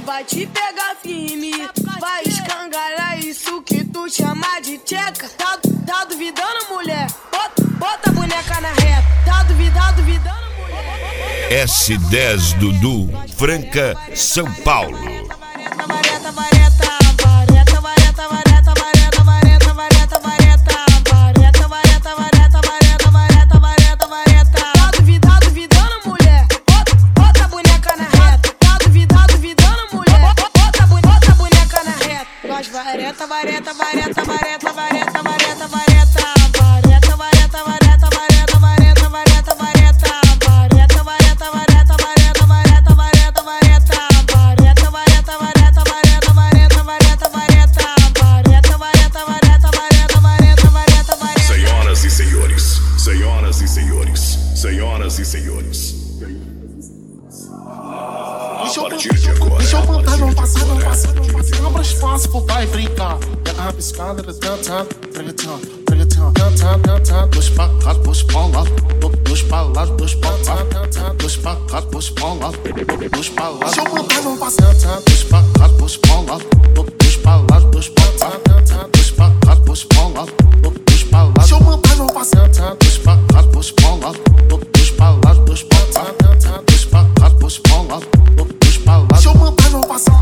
vai te pegar firme, vai escangalhar isso que tu chama de tcheca. Tá duvidando, mulher? Bota a boneca na reta. Tá duvidando, mulher? S10 Dudu, Franca, São Paulo. Senhoras e senhores. Deixa eu botar, não passar. Abra espaço pro pai brincar. Pega a rabiscada, reggaeton. Dois pra cá, dois pra lá. Dois pra lá, dois pra cá. Dois pra cá, dois pra lá. Dois pra lá. Deixa eu botar, não passar. Dois pra cá, dois pra lá. Dois pra lá, dois pra cá. Dois pra cá, dois pra lá. Dois pra lá. Deixa eu botar, não passar. Dois pra cá, dois pra lá. Dois pra lá, dois pra cá. Dois pra cá, dois pra lá. Dois pra lá. Deixa eu botar, não passar.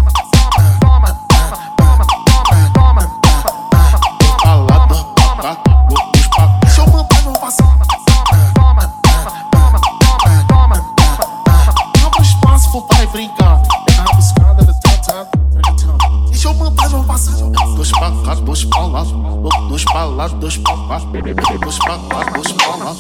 Dois pra lá, dois pra lá, dois pra lá, dois pra lá.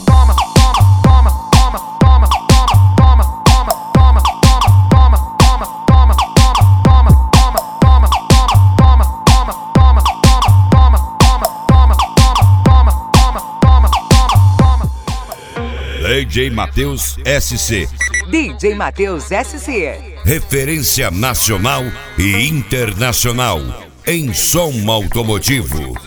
DJ Matheus SC. DJ Matheus SC. Referência nacional e internacional em som automotivo.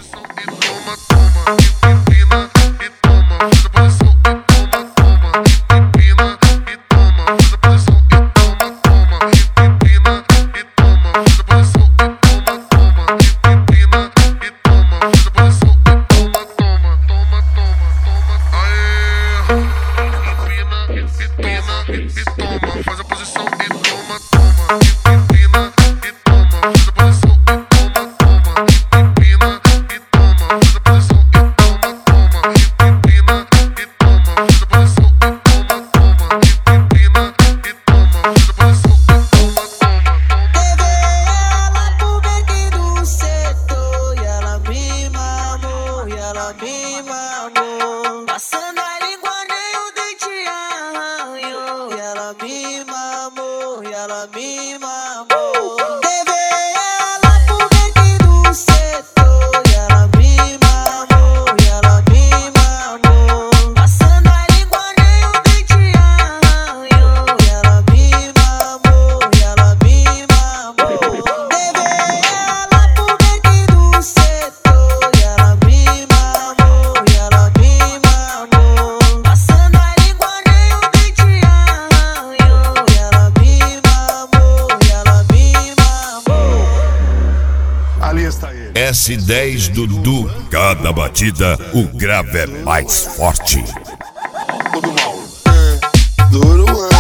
S10 Dudu, cada batida o grave é mais forte. Duro,